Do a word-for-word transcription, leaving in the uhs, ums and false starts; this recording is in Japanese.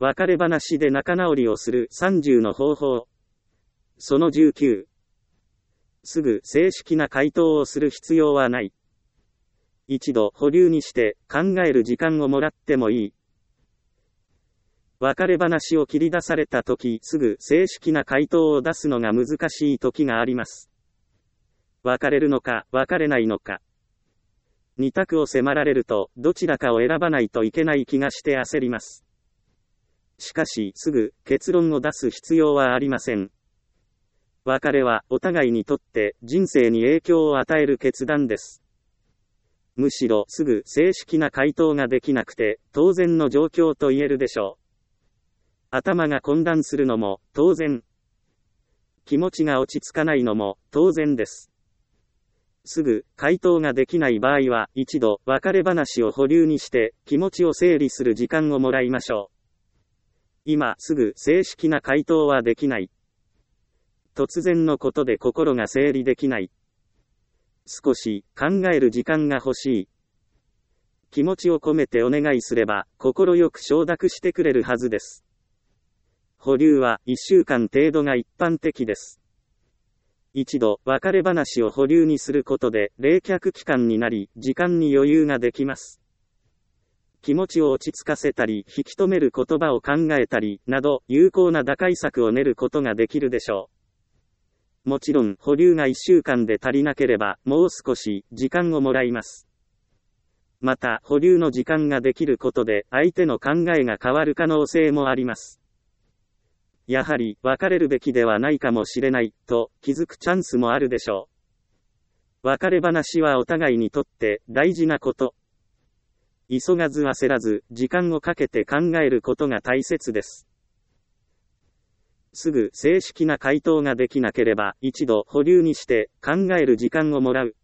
別れ話で仲直りをするさんじゅうの方法。そのじゅうきゅう。すぐ正式な回答をする必要はない。一度保留にして考える時間をもらってもいい。別れ話を切り出されたとき、すぐ正式な回答を出すのが難しいときがあります。別れるのか、別れないのか。二択を迫られると、どちらかを選ばないといけない気がして焦ります。しかし、すぐ結論を出す必要はありません。別れはお互いにとって人生に影響を与える決断です。むしろすぐ正式な回答ができなくて当然の状況と言えるでしょう。頭が混乱するのも当然。気持ちが落ち着かないのも当然です。すぐ回答ができない場合は一度別れ話を保留にして気持ちを整理する時間をもらいましょう。今すぐ正式な回答はできない。突然のことで心が整理できない。少し考える時間が欲しい。気持ちを込めてお願いすれば心よく承諾してくれるはずです。保留はいっしゅうかん程度が一般的です。一度別れ話を保留にすることで冷却期間になり時間に余裕ができます。気持ちを落ち着かせたり引き止める言葉を考えたりなど有効な打開策を練ることができるでしょう。もちろん保留がいっしゅうかんで足りなければもう少し時間をもらいます。また保留の時間ができることで相手の考えが変わる可能性もあります。やはり別れるべきではないかもしれないと気づくチャンスもあるでしょう。別れ話はお互いにとって大事なこと。急がず焦らず時間をかけて考えることが大切です。すぐ正式な回答ができなければ一度保留にして考える時間をもらう。